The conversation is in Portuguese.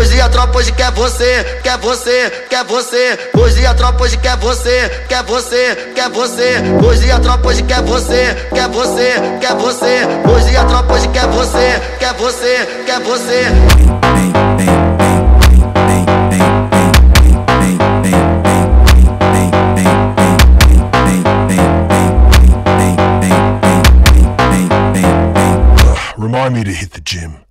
Hoje a tropa hoje quer você, quer você, quer você. Hoje a tropa hoje quer você, quer você, quer você. Hoje a tropa hoje quer você, quer você, quer você. Hoje a tropa hoje quer você, quer você, quer você. Remind me to hit the gym.